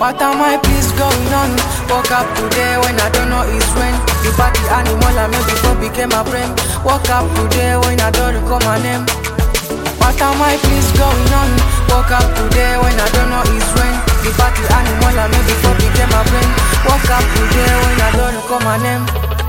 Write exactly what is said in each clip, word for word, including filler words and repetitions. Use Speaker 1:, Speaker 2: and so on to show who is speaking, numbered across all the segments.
Speaker 1: What am I please going on? Woke up today when I don't know it's when. The party animal I made before became a friend. Woke up today when I don't recall my name. What am I please going on? Woke up today when I don't know it's when. The party animal I made before became a friend. Woke up today when I don't recall my name.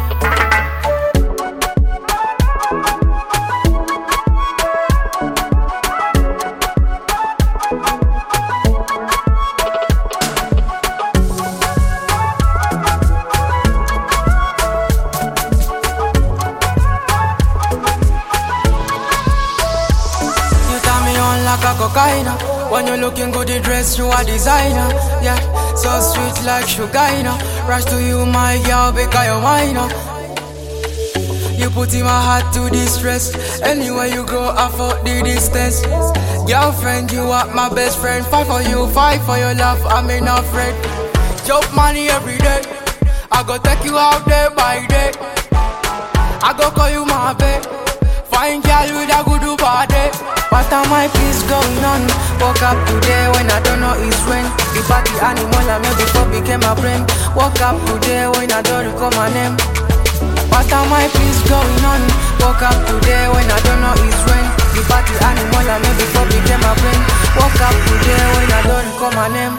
Speaker 1: Like a cocaine. When you're looking good, the dress you are designer. Yeah, so sweet like sugar, you know. Rush to you, my girl, because you're mine. You put in my heart to distress. Anywhere you go, I fought the distance. Girlfriend, you are my best friend. Fight for you, fight for your love, I'm not afraid. Joke money every day. I go take you out day by day. I go call you my babe. Fine girl with a good body. What am I please going on? Woke up today when I don't know it's when. The party animal I made before became a friend. Woke up today when I don't recall my name. What am I please going on? Woke up today when I don't know it's when. The party animal I made before became a friend. Woke up today when I don't recall my name.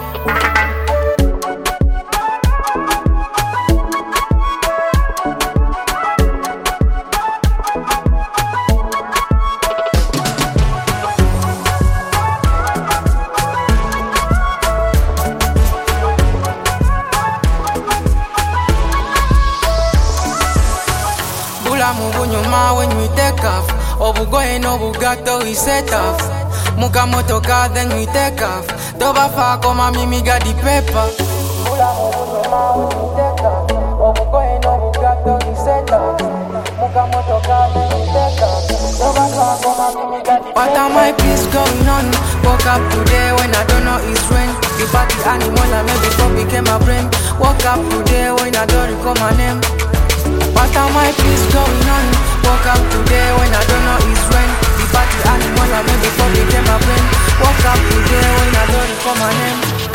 Speaker 1: Mubunyuma when we take off. Obugoye no bugato we set off. Muka motoka then we take off. Toba fa koma mimi got the paper. Mula mubunyuma when we take off. Obugoye no bugato we set off. Muka motoka then we take off. Toba fa koma mimi got the paper. What am I please going on? Woke up today when I don't know it's when. The party animal I made before became a friend. Woke up today when I don't recall my name. What am I please going on? Woke up today when I don't know it's when. The party animal I made before became a friend. Woke up today when I don't recall my name.